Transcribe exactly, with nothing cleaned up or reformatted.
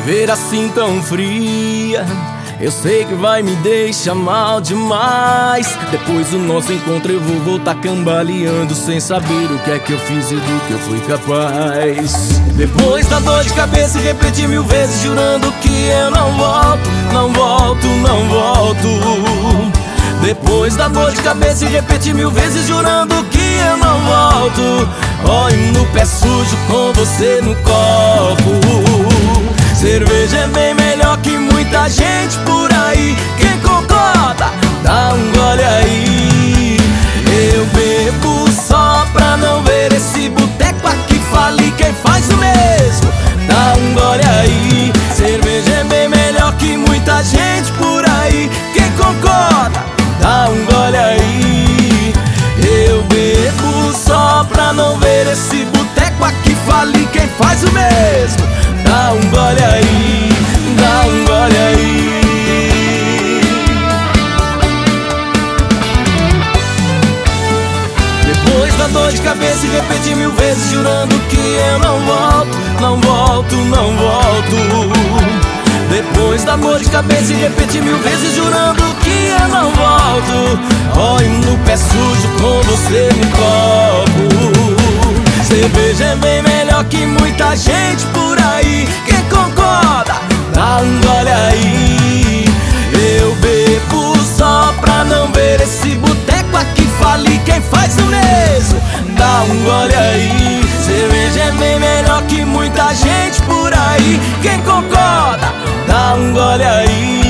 ver assim tão fria, eu sei que vai me deixar mal demais. Depois do nosso encontro eu vou voltar cambaleando, sem saber o que é que eu fiz e do que eu fui capaz. Depois da dor de cabeça e repetir mil vezes jurando que eu não volto, não volto, não volto. Depois da dor de cabeça e repetir mil vezes jurando que eu não volto, olho no pé sujo com você no copo. Cerveja é bem melhor que muita gente por aí. Quem concorda, dá um gole aí. Eu bebo só pra não ver esse boteco aqui falir. Quem faz o mesmo, dá um gole aí. Cerveja é bem melhor que muita gente por aí. Quem concorda, dá um gole aí. Eu bebo só pra não ver esse boteco aqui falir. Quem faz o mesmo, dá um gole aí, dá um gole aí. Depois da dor de cabeça e repetir mil vezes jurando que eu não volto, não volto, não volto. Depois da dor de cabeça e repetir mil vezes jurando que eu não volto, olho no pé sujo com você no copo. Cerveja é bem melhor que muita gente por aí. Quem concorda, dá um gole aí. Eu bebo só pra não ver esse boteco aqui falir. Quem faz o mesmo, dá um gole aí. Cerveja é bem melhor que muita gente por aí. Quem concorda, dá um gole aí.